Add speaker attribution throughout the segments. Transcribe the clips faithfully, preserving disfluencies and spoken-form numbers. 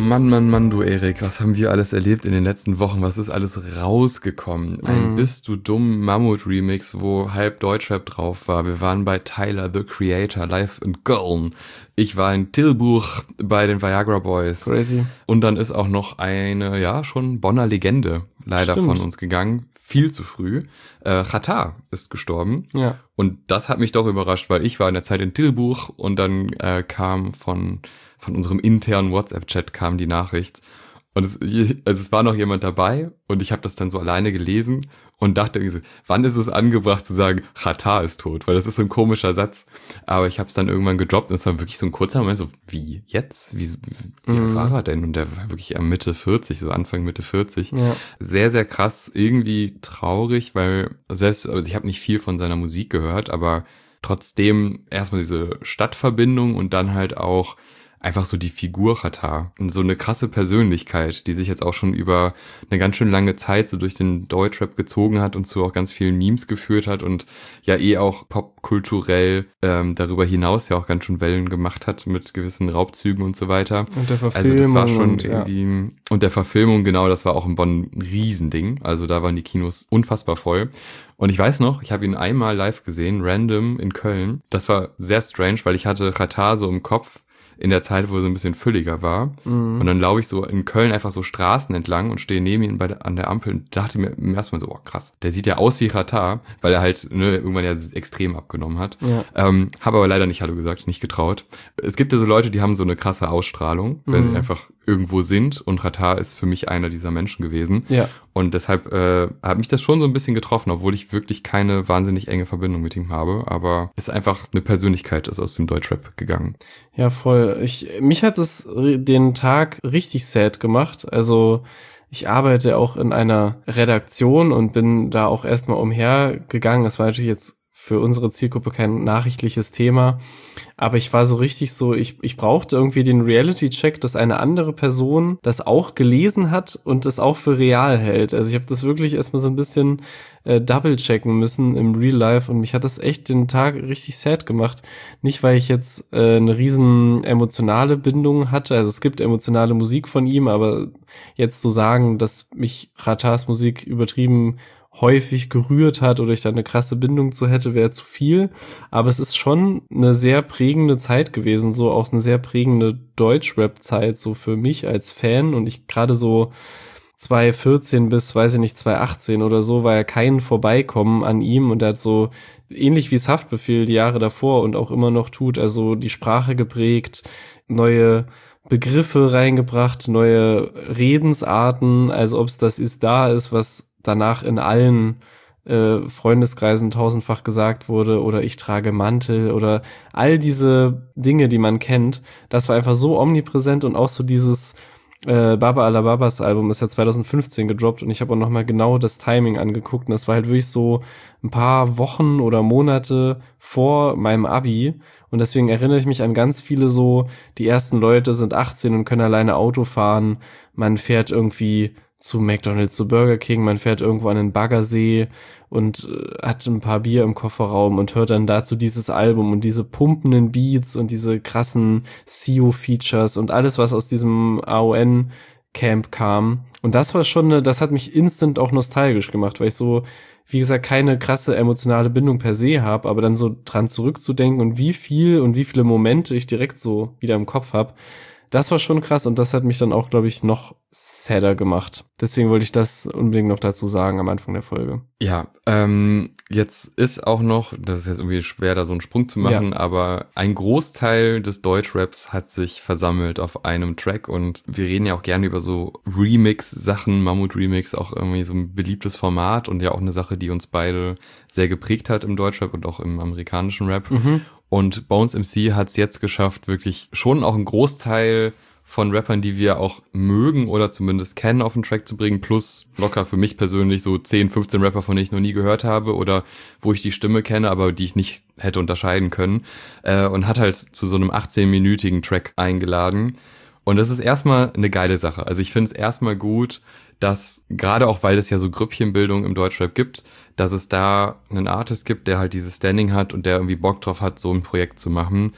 Speaker 1: Mann, Mann, Mann, du Erik, was haben wir alles erlebt in den letzten Wochen? Was ist alles rausgekommen? Ein
Speaker 2: Mhm.
Speaker 1: Bist du dumm Mammut-Remix, wo halb Deutschrap drauf war. Wir waren bei Tyler, the Creator, live in Köln. Ich war in Tilburg bei den Viagra Boys.
Speaker 2: Crazy.
Speaker 1: Und dann ist auch noch eine, ja, schon Bonner Legende leider
Speaker 2: Stimmt.
Speaker 1: von uns gegangen. Viel zu früh. Äh, Xatar ist gestorben.
Speaker 2: Ja.
Speaker 1: Und das hat mich doch überrascht, weil ich war in der Zeit in Tilburg und dann äh, kam von von unserem internen WhatsApp-Chat kam die Nachricht. Und es, also es war noch jemand dabei und ich habe das dann so alleine gelesen und dachte irgendwie so, wann ist es angebracht zu sagen, Xatar ist tot? Weil das ist so ein komischer Satz. Aber ich habe es dann irgendwann gedroppt und es war wirklich so ein kurzer Moment, so, wie, jetzt? Wie, wie alt
Speaker 2: Mhm.
Speaker 1: war er denn? Und der war wirklich am Mitte vierzig, so Anfang Mitte vierzig.
Speaker 2: Ja.
Speaker 1: Sehr, sehr krass, irgendwie traurig, weil selbst, also ich habe nicht viel von seiner Musik gehört, aber trotzdem erstmal diese Stadtverbindung und dann halt auch einfach so die Figur Xatar und so eine krasse Persönlichkeit, die sich jetzt auch schon über eine ganz schön lange Zeit so durch den Deutschrap gezogen hat und zu auch ganz vielen Memes geführt hat und ja eh auch popkulturell ähm, darüber hinaus ja auch ganz schön Wellen gemacht hat mit gewissen Raubzügen und so weiter.
Speaker 2: Und der
Speaker 1: Also
Speaker 2: Verfilmung.
Speaker 1: das war schon
Speaker 2: und, ja.
Speaker 1: irgendwie, und der Verfilmung, genau, das war auch in Bonn ein Riesending, also da waren die Kinos unfassbar voll. Und ich weiß noch, ich habe ihn einmal live gesehen, random in Köln. Das war sehr strange, weil ich hatte Xatar so im Kopf, in der Zeit, wo er so ein bisschen fülliger war.
Speaker 2: Mhm.
Speaker 1: Und dann laufe ich so in Köln einfach so Straßen entlang und stehe neben ihm bei der, an der Ampel und dachte mir im ersten Mal so, oh krass, der sieht ja aus wie Xatar, weil er halt ne, irgendwann ja extrem abgenommen hat.
Speaker 2: Ja.
Speaker 1: Ähm, habe aber leider nicht Hallo gesagt, nicht getraut. Es gibt ja so Leute, die haben so eine krasse Ausstrahlung, wenn
Speaker 2: Mhm.
Speaker 1: sie einfach irgendwo sind und Xatar ist für mich einer dieser Menschen gewesen.
Speaker 2: Ja.
Speaker 1: Und deshalb äh, hat mich das schon so ein bisschen getroffen, obwohl ich wirklich keine wahnsinnig enge Verbindung mit ihm habe. Aber es ist einfach eine Persönlichkeit, ist aus dem Deutschrap gegangen.
Speaker 2: Ja, voll. Ich, mich hat es den Tag richtig sad gemacht. Also ich arbeite auch in einer Redaktion und bin da auch erstmal umhergegangen. Das war natürlich jetzt für unsere Zielgruppe kein nachrichtliches Thema. Aber ich war so richtig so, ich, ich brauchte irgendwie den Reality-Check, dass eine andere Person das auch gelesen hat und das auch für real hält. Also ich habe das wirklich erstmal so ein bisschen äh, double-checken müssen im Real Life und mich hat das echt den Tag richtig sad gemacht. Nicht, weil ich jetzt äh, eine riesen emotionale Bindung hatte, also es gibt emotionale Musik von ihm, aber jetzt zu sagen, dass mich Xatars Musik übertrieben häufig gerührt hat oder ich da eine krasse Bindung zu hätte, wäre zu viel. Aber es ist schon eine sehr prägende Zeit gewesen, so auch eine sehr prägende Deutschrap-Zeit, so für mich als Fan. Und ich gerade so zwanzig vierzehn bis, weiß ich nicht, zwanzig achtzehn oder so, war ja kein Vorbeikommen an ihm und er hat so ähnlich wie es Haftbefehl die Jahre davor und auch immer noch tut, also die Sprache geprägt, neue Begriffe reingebracht, neue Redensarten, also ob es das ist da ist, was danach in allen äh, Freundeskreisen tausendfach gesagt wurde oder ich trage Mantel oder all diese Dinge, die man kennt, das war einfach so omnipräsent und auch so dieses äh, Baba Alababas Album ist ja zwanzig fünfzehn gedroppt und ich habe auch nochmal genau das Timing angeguckt und das war halt wirklich so ein paar Wochen oder Monate vor meinem Abi und deswegen erinnere ich mich an ganz viele so, die ersten Leute sind achtzehn und können alleine Auto fahren, man fährt irgendwie zu McDonald's, zu Burger King, man fährt irgendwo an den Baggersee und äh, hat ein paar Bier im Kofferraum und hört dann dazu dieses Album und diese pumpenden Beats und diese krassen S E O-Features und alles, was aus diesem A O N-Camp kam. Und das war schon, eine, das hat mich instant auch nostalgisch gemacht, weil ich so, wie gesagt, keine krasse emotionale Bindung per se habe, aber dann so dran zurückzudenken und wie viel und wie viele Momente ich direkt so wieder im Kopf habe, das war schon krass und das hat mich dann auch, glaube ich, noch sadder gemacht. Deswegen wollte ich das unbedingt noch dazu sagen am Anfang der Folge.
Speaker 1: Ja, ähm, jetzt ist auch noch, das ist jetzt irgendwie schwer, da so einen Sprung zu machen, ja. Aber ein Großteil des Deutschraps hat sich versammelt auf einem Track und wir reden ja auch gerne über so Remix-Sachen, Mammut-Remix, auch irgendwie so ein beliebtes Format und ja auch eine Sache, die uns beide sehr geprägt hat im Deutschrap und auch im amerikanischen Rap.
Speaker 2: Mhm.
Speaker 1: Und Bones M C hat es jetzt geschafft, wirklich schon auch einen Großteil von Rappern, die wir auch mögen oder zumindest kennen, auf den Track zu bringen, plus locker für mich persönlich so zehn, fünfzehn Rapper, von denen ich noch nie gehört habe oder wo ich die Stimme kenne, aber die ich nicht hätte unterscheiden können, äh, und hat halt zu so einem achtzehn-minütigen Track eingeladen. Und das ist erstmal eine geile Sache. Also ich finde es erstmal gut, dass, gerade auch weil es ja so Grüppchenbildung im Deutschrap gibt, dass es da einen Artist gibt, der halt dieses Standing hat und der irgendwie Bock drauf hat, so ein Projekt zu machen.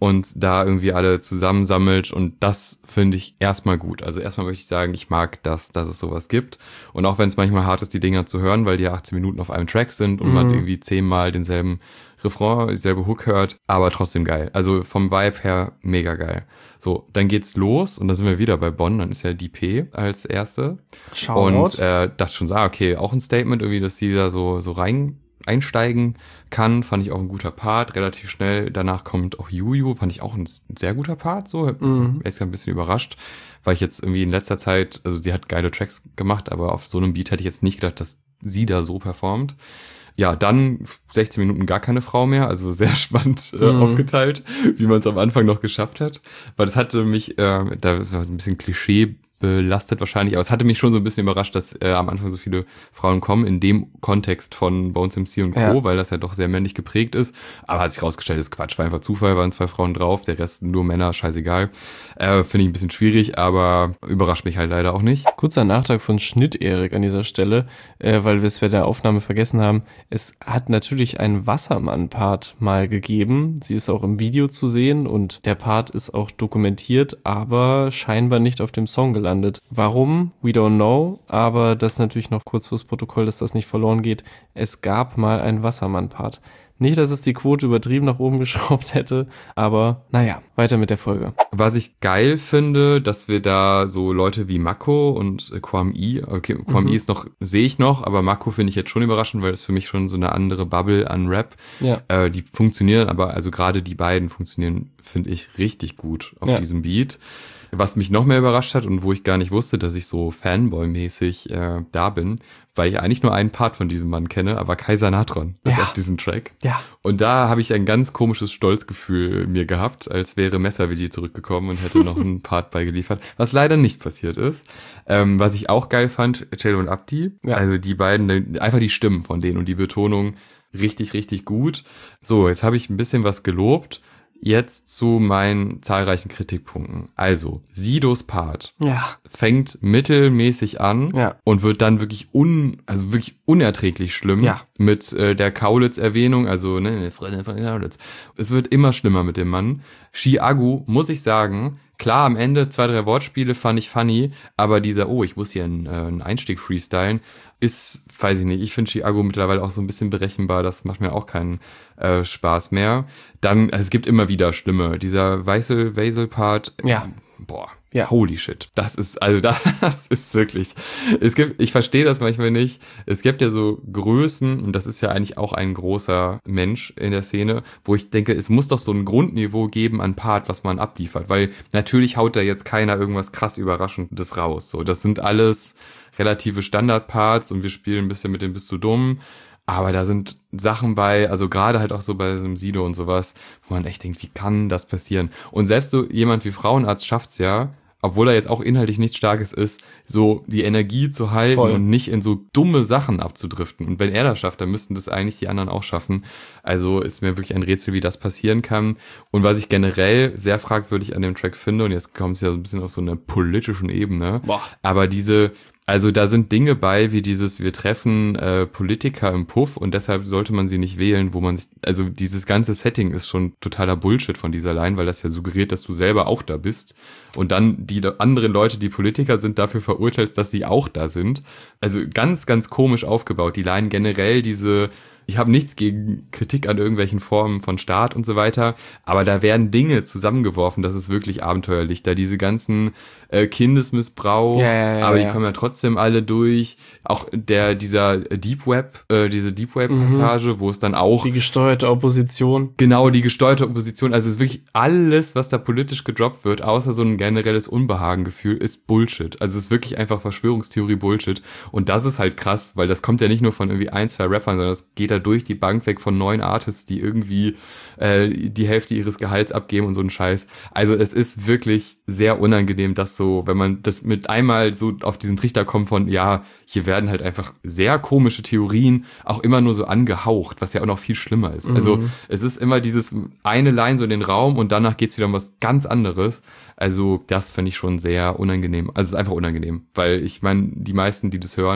Speaker 1: und da irgendwie alle zusammensammelt und das finde ich erstmal gut. Also erstmal möchte ich sagen, ich mag das, dass es sowas gibt und auch wenn es manchmal hart ist, die Dinger zu hören, weil die ja achtzehn Minuten auf einem Track sind und mhm. man irgendwie zehnmal denselben Refrain, dieselbe Hook hört, aber trotzdem geil. Also vom Vibe her mega geil. So, dann geht's los und da sind wir wieder bei Bonn, dann ist ja die P als erste.
Speaker 2: Shoutout.
Speaker 1: Und äh, dachte schon so, ah, okay, auch ein Statement irgendwie, dass sie da so so rein einsteigen kann, fand ich auch ein guter Part, relativ schnell. Danach kommt auch Juju, fand ich auch ein sehr guter Part, so, mhm. er ist ja ein bisschen überrascht, weil ich jetzt irgendwie in letzter Zeit, also sie hat geile Tracks gemacht, aber auf so einem Beat hätte ich jetzt nicht gedacht, dass sie da so performt. Ja, dann sechzehn Minuten gar keine Frau mehr, also sehr spannend äh, mhm. aufgeteilt, wie man es am Anfang noch geschafft hat, weil das hatte mich, äh, da war ein bisschen Klischee belastet wahrscheinlich, aber es hatte mich schon so ein bisschen überrascht, dass äh, am Anfang so viele Frauen kommen, in dem Kontext von Bones M C und Co., ja. weil das ja doch sehr männlich geprägt ist, aber hat sich rausgestellt, das ist Quatsch, war einfach Zufall, waren zwei Frauen drauf, der Rest nur Männer, scheißegal. Äh, finde ich ein bisschen schwierig, aber überrascht mich halt leider auch nicht.
Speaker 2: Kurzer Nachtrag von Schnitt-Erik an dieser Stelle, äh, weil wir es bei der Aufnahme vergessen haben, es hat natürlich einen Wassermann-Part mal gegeben, sie ist auch im Video zu sehen und der Part ist auch dokumentiert, aber scheinbar nicht auf dem Song gelandet. Warum? We don't know, aber das natürlich noch kurz fürs Protokoll, dass das nicht verloren geht. Es gab mal einen Wassermann-Part. Nicht, dass es die Quote übertrieben nach oben geschraubt hätte, aber naja, weiter mit der Folge.
Speaker 1: Was ich geil finde, dass wir da so Leute wie Mako und Kwame, okay, Kwame mhm. ist noch, sehe ich noch, aber Mako finde ich jetzt schon überraschend, weil das für mich schon so eine andere Bubble an Rap.
Speaker 2: Ja.
Speaker 1: Äh, die funktionieren, aber also gerade die beiden funktionieren, finde ich, richtig gut auf
Speaker 2: ja.
Speaker 1: diesem Beat. Was mich noch mehr überrascht hat und wo ich gar nicht wusste, dass ich so Fanboy-mäßig äh, da bin, weil ich eigentlich nur einen Part von diesem Mann kenne, aber Kaiser Natron ist
Speaker 2: ja.
Speaker 1: auf diesem Track.
Speaker 2: Ja.
Speaker 1: Und da habe ich ein ganz komisches Stolzgefühl mir gehabt, als wäre Messervilli zurückgekommen und hätte noch einen Part beigeliefert, was leider nicht passiert ist. Ähm, was ich auch geil fand, Cello und Abdi,
Speaker 2: ja.
Speaker 1: also die beiden, einfach die Stimmen von denen und die Betonung richtig, richtig gut. So, jetzt habe ich ein bisschen was gelobt. Jetzt zu meinen zahlreichen Kritikpunkten. Also, Sidos Part
Speaker 2: ja.
Speaker 1: fängt mittelmäßig an
Speaker 2: ja.
Speaker 1: und wird dann wirklich un, also wirklich unerträglich schlimm
Speaker 2: ja.
Speaker 1: mit äh, der Kaulitz-Erwähnung, also ne, Freundin von Kaulitz. Es wird immer schlimmer mit dem Mann. Chiagu, muss ich sagen, klar, am Ende zwei, drei Wortspiele fand ich funny, aber dieser, oh, ich muss hier einen, äh, einen Einstieg freestylen, ist, weiß ich nicht, ich finde Chiago mittlerweile auch so ein bisschen berechenbar, das macht mir auch keinen äh, Spaß mehr. Dann, also es gibt immer wieder Stimme, dieser Weisel-Weisel-Part,
Speaker 2: ja.
Speaker 1: boah,
Speaker 2: ja.
Speaker 1: holy shit, das ist, also das ist wirklich, es gibt, ich verstehe das manchmal nicht, es gibt ja so Größen, und das ist ja eigentlich auch ein großer Mensch in der Szene, wo ich denke, es muss doch so ein Grundniveau geben an Part, was man abliefert, weil natürlich haut da jetzt keiner irgendwas krass Überraschendes raus, so, das sind alles relative Standardparts und wir spielen ein bisschen mit dem Bist du dumm, aber da sind Sachen bei, also gerade halt auch so bei so einem Sido und sowas, wo man echt denkt, wie kann das passieren? Und selbst so jemand wie Frauenarzt schafft's ja, obwohl er jetzt auch inhaltlich nichts Starkes ist, so die Energie zu halten Voll. Und nicht in so dumme Sachen abzudriften. Und wenn er das schafft, dann müssten das eigentlich die anderen auch schaffen. Also ist mir wirklich ein Rätsel, wie das passieren kann. Und was ich generell sehr fragwürdig an dem Track finde, und jetzt kommt es ja so ein bisschen auf so einer politischen Ebene,
Speaker 2: Boah.
Speaker 1: aber diese... Also da sind Dinge bei, wie dieses, wir treffen äh, Politiker im Puff und deshalb sollte man sie nicht wählen, wo man sich, also dieses ganze Setting ist schon totaler Bullshit von dieser Line, weil das ja suggeriert, dass du selber auch da bist und dann die anderen Leute, die Politiker sind, dafür verurteilst, dass sie auch da sind. Also ganz, ganz komisch aufgebaut. Die Line generell, diese, ich habe nichts gegen Kritik an irgendwelchen Formen von Staat und so weiter, aber da werden Dinge zusammengeworfen, das ist wirklich abenteuerlich. Da diese ganzen äh, Kindesmissbrauch,
Speaker 2: ja, ja, ja,
Speaker 1: aber die
Speaker 2: ja.
Speaker 1: kommen ja trotzdem alle durch. Auch der dieser Deep Web, äh, diese Deep Web Passage, mhm. wo es dann auch
Speaker 2: die gesteuerte Opposition.
Speaker 1: Genau, die gesteuerte Opposition. Also es ist wirklich alles, was da politisch gedroppt wird, außer so ein generelles Unbehagengefühl, ist Bullshit. Also es ist wirklich einfach Verschwörungstheorie Bullshit. Und das ist halt krass, weil das kommt ja nicht nur von irgendwie ein, zwei Rappern, sondern es geht da durch die Bank weg von neun Artists, die irgendwie äh, die Hälfte ihres Gehalts abgeben und so ein Scheiß. Also es ist wirklich sehr unangenehm, dass so, wenn man das mit einmal so auf diesen Trichter kommt von, ja, hier werden halt einfach sehr komische Theorien auch immer nur so angehaucht, was ja auch noch viel schlimmer ist. Mhm. Also es ist immer dieses eine Line so in den Raum und danach geht's wieder um was ganz anderes. Also das finde ich schon sehr unangenehm. Also es ist einfach unangenehm, weil ich meine, die meisten, die das hören,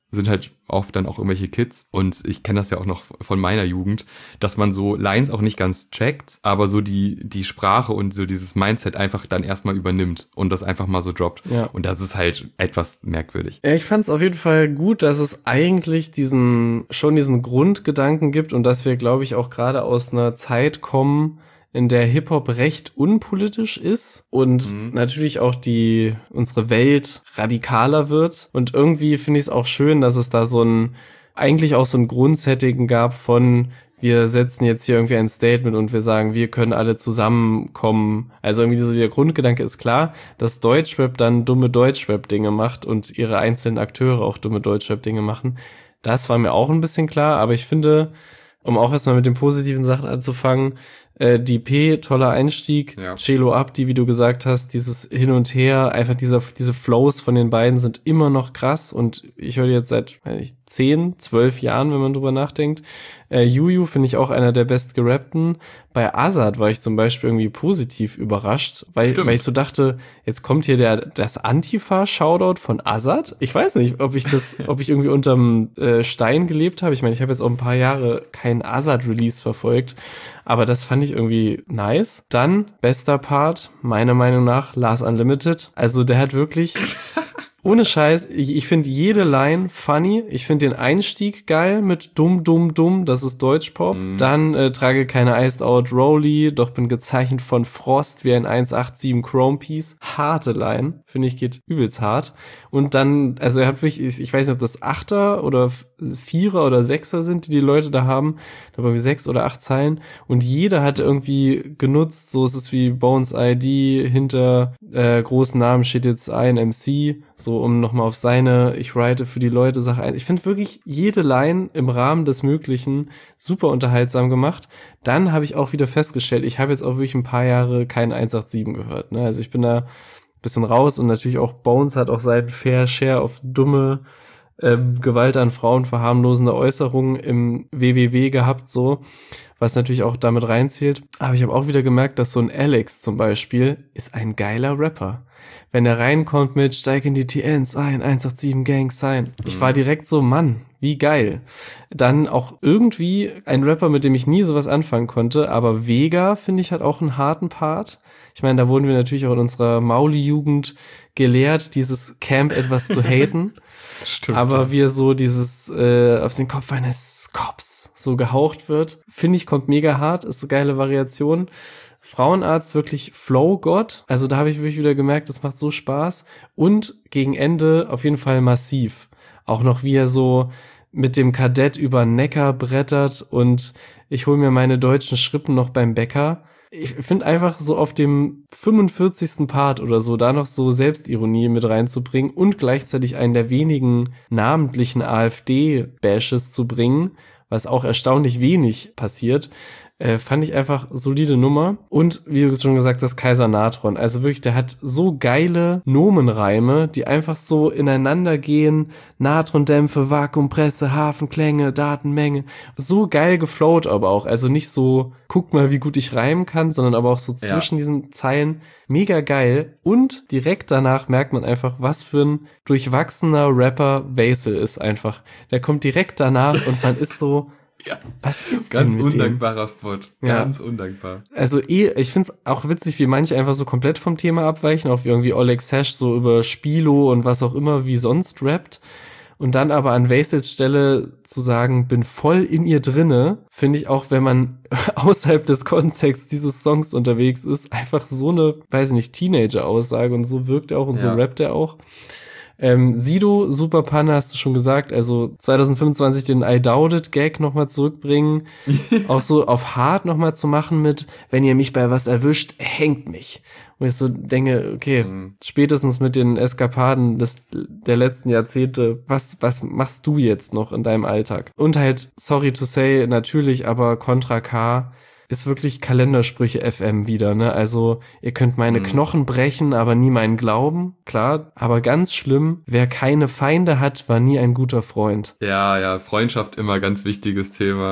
Speaker 1: sind halt oft dann auch irgendwelche Kids und ich kenne das ja auch noch von meiner Jugend, dass man so Lines auch nicht ganz checkt, aber so die die Sprache und so dieses Mindset einfach dann erstmal übernimmt und das einfach mal so droppt.
Speaker 2: Ja.
Speaker 1: Und das ist halt etwas merkwürdig.
Speaker 2: Ja, ich fand es auf jeden Fall gut, dass es eigentlich diesen schon diesen Grundgedanken gibt und dass wir, glaube ich, auch gerade aus einer Zeit kommen, in der Hip-Hop recht unpolitisch ist und mhm. natürlich auch die unsere Welt radikaler wird. Und irgendwie finde ich es auch schön, dass es da so ein, eigentlich auch so ein Grundsetting gab von, wir setzen jetzt hier irgendwie ein Statement und wir sagen, wir können alle zusammenkommen. Also irgendwie so der Grundgedanke ist klar, dass Deutschrap dann dumme Deutschrap-Dinge macht und ihre einzelnen Akteure auch dumme Deutschrap-Dinge machen. Das war mir auch ein bisschen klar, aber ich finde, um auch erstmal mit den positiven Sachen anzufangen, äh, D P, toller Einstieg,
Speaker 1: ja.
Speaker 2: Celo Abdi, wie du gesagt hast, dieses Hin und Her, einfach dieser, diese Flows von den beiden sind immer noch krass und ich höre jetzt seit weiß nicht, zehn, zwölf Jahren, wenn man drüber nachdenkt. Äh, Juju finde ich auch einer der bestgerappten. Bei Azad war ich zum Beispiel irgendwie positiv überrascht, weil, weil ich so dachte, jetzt kommt hier der das Antifa-Shoutout von Azad. Ich weiß nicht, ob ich das, ob ich irgendwie unterm äh, Stein gelebt habe. Ich meine, ich habe jetzt auch ein paar Jahre keinen Azad-Release verfolgt, aber das fand ich irgendwie nice. Dann, bester Part, meiner Meinung nach, Lars Unlimited. Also der hat wirklich... Ohne Scheiß, ich, ich finde jede Line funny. Ich finde den Einstieg geil mit dumm, dumm, dumm, das ist Deutschpop. Mhm. Dann äh, trage keine Iced Out Rollie, doch bin gezeichnet von Frost wie ein eins acht sieben Chrome Piece. Harte Line, finde ich, geht übelst hart. Und dann, also er hat wirklich, ich, ich weiß nicht, ob das Achter oder Vierer oder Sechser sind, die die Leute da haben. Da waren wir sechs oder acht Zeilen. Und jeder hat irgendwie genutzt, so ist es wie Bones I D, hinter äh, großen Namen steht jetzt ein M C, so um nochmal auf seine ich write für die Leute Sache ein. Ich finde wirklich jede Line im Rahmen des Möglichen super unterhaltsam gemacht. Dann habe ich auch wieder festgestellt, ich habe jetzt auch wirklich ein paar Jahre keinen eins acht sieben gehört. Ne? Also ich bin da ein bisschen raus und natürlich auch Bones hat auch seinen Fair Share auf dumme ähm, Gewalt an Frauen verharmlosende Äußerungen im W W W gehabt, so, was natürlich auch damit reinzählt. Aber ich habe auch wieder gemerkt, dass so ein Alex zum Beispiel ist ein geiler Rapper. Wenn er reinkommt mit Steig in die T Ns ein, eins acht sieben Gang Sign. Ich war direkt so, Mann, wie geil. Dann auch irgendwie ein Rapper, mit dem ich nie sowas anfangen konnte, aber Vega, finde ich, hat auch einen harten Part. Ich meine, da wurden wir natürlich auch in unserer Mauli-Jugend gelehrt, dieses Camp etwas zu haten.
Speaker 1: Stimmt.
Speaker 2: Aber wie er so dieses äh, auf den Kopf eines Cops so gehaucht wird, finde ich, kommt mega hart, ist eine geile Variation. Frauenarzt wirklich Flow-Gott. Also da habe ich wirklich wieder gemerkt, das macht so Spaß. Und gegen Ende auf jeden Fall massiv. Auch noch wie er so mit dem Kadett über den Neckar brettert und ich hole mir meine deutschen Schrippen noch beim Bäcker. Ich finde einfach so auf dem fünfundvierzigsten Part oder so, da noch so Selbstironie mit reinzubringen und gleichzeitig einen der wenigen namentlichen AfD-Bashes zu bringen, was auch erstaunlich wenig passiert, äh, fand ich einfach solide Nummer. Und wie du schon gesagt hast, Kaiser Natron. Also wirklich, der hat so geile Nomenreime, die einfach so ineinander gehen. Natrondämpfe, Vakuumpresse, Hafenklänge, Datenmenge. So geil geflowt aber auch. Also nicht so, guck mal, wie gut ich reimen kann, sondern aber auch so zwischen ja. diesen Zeilen. Mega geil. Und direkt danach merkt man einfach, was für ein durchwachsener Rapper Vasil ist einfach. Der kommt direkt danach und man ist so...
Speaker 1: Ja.
Speaker 2: Was ist
Speaker 1: ganz
Speaker 2: denn mit
Speaker 1: undankbarer
Speaker 2: dem?
Speaker 1: Spot.
Speaker 2: Ja.
Speaker 1: Ganz undankbar.
Speaker 2: Also eh, ich find's auch witzig, wie manche einfach so komplett vom Thema abweichen, auch wie irgendwie Oleg Sesh so über Spilo und was auch immer wie sonst rappt. Und dann aber an Vasils Stelle zu sagen, bin voll in ihr drinne, finde ich auch, wenn man außerhalb des Kontexts dieses Songs unterwegs ist, einfach so eine, weiß ich nicht, Teenager-Aussage und so wirkt er auch und ja. so rappt er auch. Ähm, Sido, super Panne, hast du schon gesagt, also zwanzig fünfundzwanzig den I Doubt It Gag nochmal zurückbringen, auch so auf hart nochmal zu machen mit, wenn ihr mich bei was erwischt, hängt mich. Und ich so denke, okay, mhm. spätestens mit den Eskapaden des, der letzten Jahrzehnte, was, was machst du jetzt noch in deinem Alltag? Und halt, sorry to say, natürlich, aber Contra K ist wirklich Kalendersprüche F M wieder, ne? Also, ihr könnt meine mhm. Knochen brechen, aber nie meinen Glauben. Klar, aber ganz schlimm, wer keine Feinde hat, war nie ein guter Freund.
Speaker 1: Ja, ja, Freundschaft immer ganz wichtiges Thema.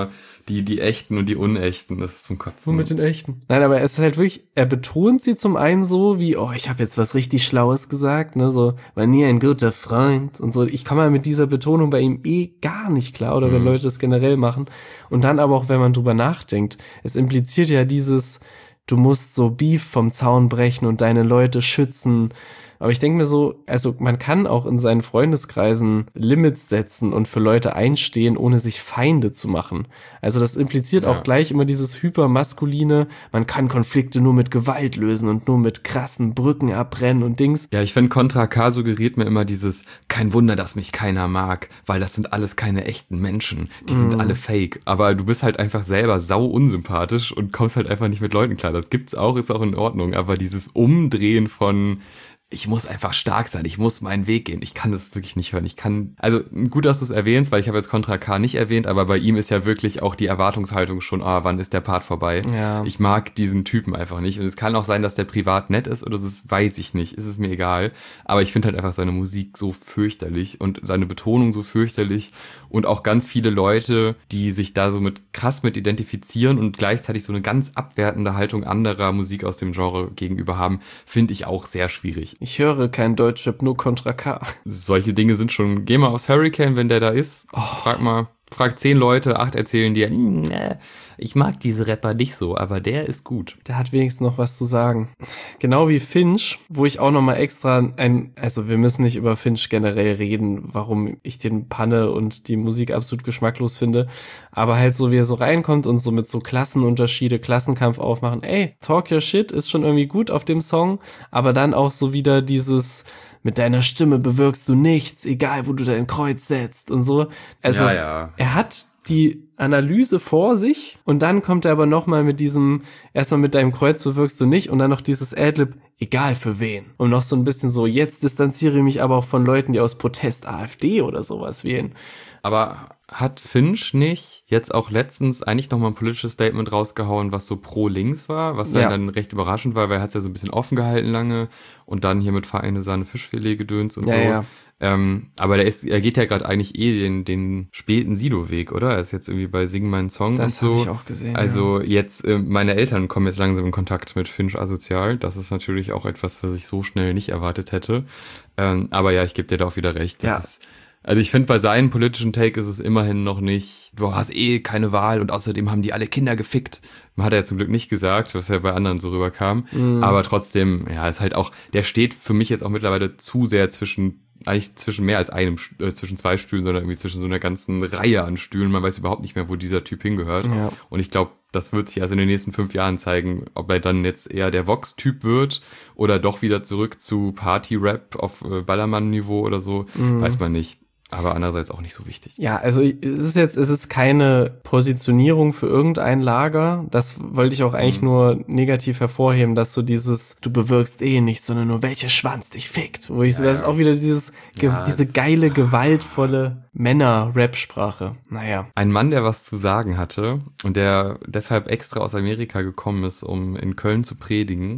Speaker 1: Die, die echten und die unechten, das ist zum Kotzen.
Speaker 2: Nur mit den echten. Nein, aber es ist halt wirklich, er betont sie zum einen so wie, oh, ich habe jetzt was richtig Schlaues gesagt, ne, so, war nie ein guter Freund und so. Ich komme mal mit dieser Betonung bei ihm eh gar nicht klar, oder wenn
Speaker 1: Mhm.
Speaker 2: Leute das generell machen. Und dann aber auch, wenn man drüber nachdenkt, es impliziert ja dieses, du musst so Beef vom Zaun brechen und deine Leute schützen. Aber ich denke mir so, also man kann auch in seinen Freundeskreisen Limits setzen und für Leute einstehen, ohne sich Feinde zu machen. Also das impliziert
Speaker 1: Ja.
Speaker 2: auch gleich immer dieses hypermaskuline, man kann Konflikte nur mit Gewalt lösen und nur mit krassen Brücken abbrennen und Dings.
Speaker 1: Ja, ich finde, Contra K suggeriert mir immer dieses, kein Wunder, dass mich keiner mag, weil das sind alles keine echten Menschen. Die sind
Speaker 2: Mhm.
Speaker 1: alle fake. Aber du bist halt einfach selber sau unsympathisch und kommst halt einfach nicht mit Leuten klar. Das gibt's auch, ist auch in Ordnung. Aber dieses Umdrehen von, ich muss einfach stark sein, ich muss meinen Weg gehen. Ich kann das wirklich nicht hören. Ich kann, also gut, dass du es erwähnst, weil ich habe jetzt Contra K nicht erwähnt, aber bei ihm ist ja wirklich auch die Erwartungshaltung schon, ah, wann ist der Part vorbei?
Speaker 2: Ja.
Speaker 1: Ich mag diesen Typen einfach nicht. Und es kann auch sein, dass der privat nett ist oder das weiß ich nicht. Ist es mir egal. Aber ich finde halt einfach seine Musik so fürchterlich und seine Betonung so fürchterlich und auch ganz viele Leute, die sich da so mit krass mit identifizieren und gleichzeitig so eine ganz abwertende Haltung anderer Musik aus dem Genre gegenüber haben, finde ich auch sehr schwierig.
Speaker 2: Ich höre kein Deutschrap, nur Contra K.
Speaker 1: Solche Dinge sind schon, geh mal aufs Hurricane, wenn der da ist.
Speaker 2: Oh.
Speaker 1: Frag mal, frag zehn Leute, acht erzählen dir, "Hm, äh, ich mag diese Rapper nicht so, aber der ist gut.
Speaker 2: Der hat wenigstens noch was zu sagen. Genau wie Finch, wo ich auch nochmal extra ein, also wir müssen nicht über Finch generell reden, warum ich den Panne und die Musik absolut geschmacklos finde, aber halt so, wie er so reinkommt und so mit so Klassenunterschiede, Klassenkampf aufmachen, ey, Talk Your Shit ist schon irgendwie gut auf dem Song, aber dann auch so wieder dieses, mit deiner Stimme bewirkst du nichts, egal wo du dein Kreuz setzt und so. Also
Speaker 1: ja, ja.
Speaker 2: er hat die Analyse vor sich und dann kommt er aber nochmal mit diesem, erstmal mit deinem Kreuz bewirkst du nicht und dann noch dieses Adlib, egal für wen. Und noch so ein bisschen so, jetzt distanziere ich mich aber auch von Leuten, die aus Protest AfD oder sowas wählen.
Speaker 1: Aber hat Finch nicht jetzt auch letztens eigentlich nochmal ein politisches Statement rausgehauen, was so pro links war, was
Speaker 2: Ja.
Speaker 1: dann recht überraschend war, weil er hat es ja so ein bisschen offen gehalten lange und dann hier mit Vereine Sahne Fischfilet gedöns und
Speaker 2: Ja,
Speaker 1: so.
Speaker 2: ja.
Speaker 1: Ähm, aber der ist, er geht ja gerade eigentlich eh den, den späten Sido-Weg, oder? Er ist jetzt irgendwie bei Sing meinen Song
Speaker 2: Das
Speaker 1: und
Speaker 2: habe
Speaker 1: so.
Speaker 2: ich auch gesehen.
Speaker 1: Also jetzt, äh, meine Eltern kommen jetzt langsam in Kontakt mit Finch asozial. Das ist natürlich auch etwas, was ich so schnell nicht erwartet hätte. Ähm, aber ja, ich gebe dir da auch wieder recht. Das
Speaker 2: Ja.
Speaker 1: ist, also ich finde, bei seinem politischen Take ist es immerhin noch nicht, du hast eh keine Wahl und außerdem haben die alle Kinder gefickt. Hat er ja zum Glück nicht gesagt, was ja bei anderen so rüberkam.
Speaker 2: Mhm.
Speaker 1: Aber trotzdem, ja, ist halt auch, der steht für mich jetzt auch mittlerweile zu sehr zwischen, eigentlich zwischen mehr als einem, äh, zwischen zwei Stühlen, sondern irgendwie zwischen so einer ganzen Reihe an Stühlen. Man weiß überhaupt nicht mehr, wo dieser Typ hingehört.
Speaker 2: Ja.
Speaker 1: Und ich glaube, das wird sich also in den nächsten fünf Jahren zeigen, ob er dann jetzt eher der Vox-Typ wird oder doch wieder zurück zu Party-Rap auf äh, Ballermann-Niveau oder so.
Speaker 2: Mhm.
Speaker 1: Weiß man nicht. Aber andererseits auch nicht so wichtig.
Speaker 2: Ja, also es ist jetzt, es ist keine Positionierung für irgendein Lager. Das wollte ich auch eigentlich
Speaker 1: Mhm.
Speaker 2: nur negativ hervorheben, dass so dieses, du bewirkst eh nichts, sondern nur welcher Schwanz dich fickt. Wo ich so,
Speaker 1: Ja,
Speaker 2: das ist
Speaker 1: ja.
Speaker 2: auch wieder dieses, ge-
Speaker 1: Ja,
Speaker 2: diese
Speaker 1: das-
Speaker 2: geile, gewaltvolle Männer-Rap-Sprache. Naja.
Speaker 1: Ein Mann, der was zu sagen hatte und der deshalb extra aus Amerika gekommen ist, um in Köln zu predigen,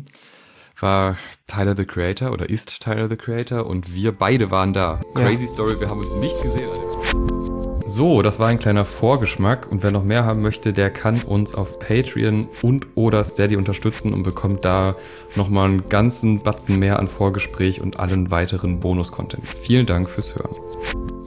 Speaker 1: war Tyler, the Creator oder ist Tyler, the Creator und wir beide waren da.
Speaker 2: Ja.
Speaker 1: Crazy Story, wir haben uns nicht gesehen. So, das war ein kleiner Vorgeschmack und wer noch mehr haben möchte, der kann uns auf Patreon und oder Steady unterstützen und bekommt da nochmal einen ganzen Batzen mehr an Vorgespräch und allen weiteren Bonus-Content. Vielen Dank fürs Hören.